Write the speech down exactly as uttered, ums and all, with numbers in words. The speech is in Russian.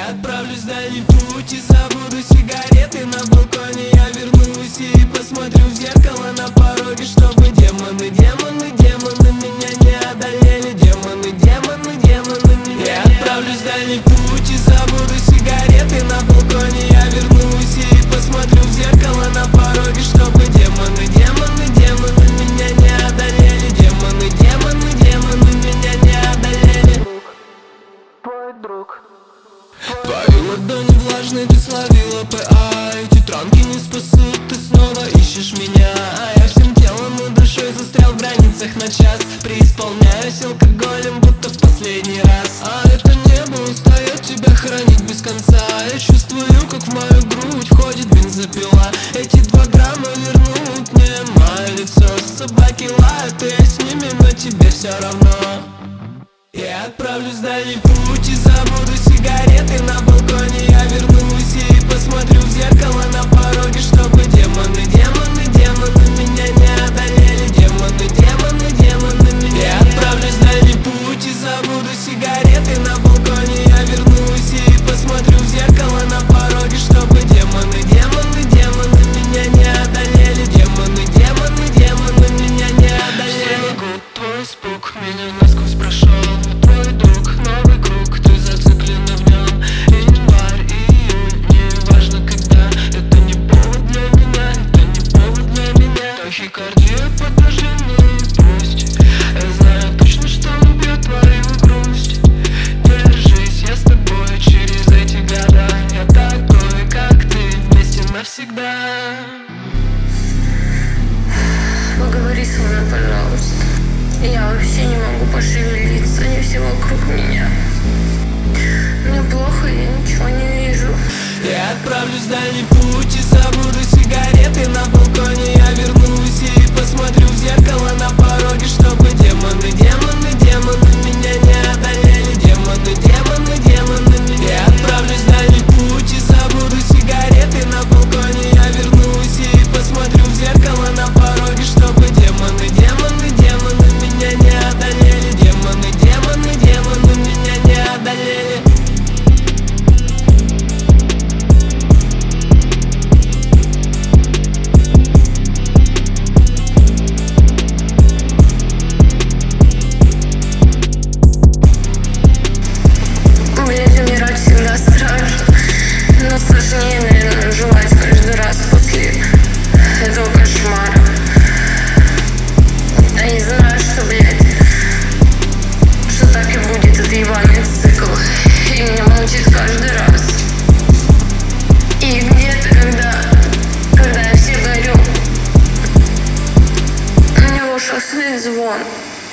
Я отправлюсь в дальний путь и забуду сигареты. На балконе я вернусь и посмотрю в зеркало на пороге, чтобы демоны, демоны, демоны меня не одолели. Демоны, демоны, демоны меня. Я отправлюсь в дальний путь и забуду сигареты. На балконе я вернусь и посмотрю в зеркало на пороге, чтобы демоны, демоны, демоны меня не одолели. Демоны, демоны, демоны меня не одолели. Твой друг. Твои ладони влажные, ты словила ПА. Эти транки не спасут, ты снова ищешь меня. А я всем телом и душой застрял в границах на час. Преисполняюсь алкоголем, будто в последний раз. А это небо устает тебя хранить без конца. Я чувствую, как в мою грудь входит бензопила. Эти два грамма вернут мне мое лицо. Собаки лают, и я с ними, но тебе все равно. Я отправлюсь в дальний путь и забуду сигареты. На балконе я вернусь и посмотрю в зеркало на пороге, чтобы демоны, демоны, демоны меня не одолели. Демоны, демоны, демоны меня. Я отправлюсь в дальний путь и забуду сигареты. На балконе я вернусь и посмотрю в зеркало на пороге, чтобы демоны, демоны, демоны меня не одолели. Демоны, демоны, демоны меня не одолели. Твой испуг меня насквозь прошел. Твой друг, новый круг, ты зациклена в нем. Январь, июнь, не важно когда. Это не повод для меня, это не повод для меня. Тахикардия, подожженный пусть. Я знаю точно, что убьет твою грусть. Держись, я с тобой через эти года. Я такой, как ты, вместе навсегда. Поговори со мной, пожалуйста. Я вообще не могу пошевелиться, они все вокруг меня. Мне плохо, я ничего не вижу. Я отправлюсь в дальний путь и забуду сигареты. На балконе я вернусь и посмотрю в зеркало на пороге, чтобы демоны, демоны, демоны меня не одолели. Демоны, демоны, демоны меня. Я отправлюсь в дальний путь и забуду сигареты. На балконе я вернусь и посмотрю в зеркало на пороге, чтобы демоны, демоны, демоны меня не одолели. Демоны, демоны, демоны меня не одолели. Блять, умирать всегда страшно. Но сложнее, наверное, жевать каждый раз после этого кошмара. А я знаю, что, блядь, что так и будет, это ебаный цикл. И меня мучит каждый раз. И где-то, когда, когда я все горю, у него шашлык звон.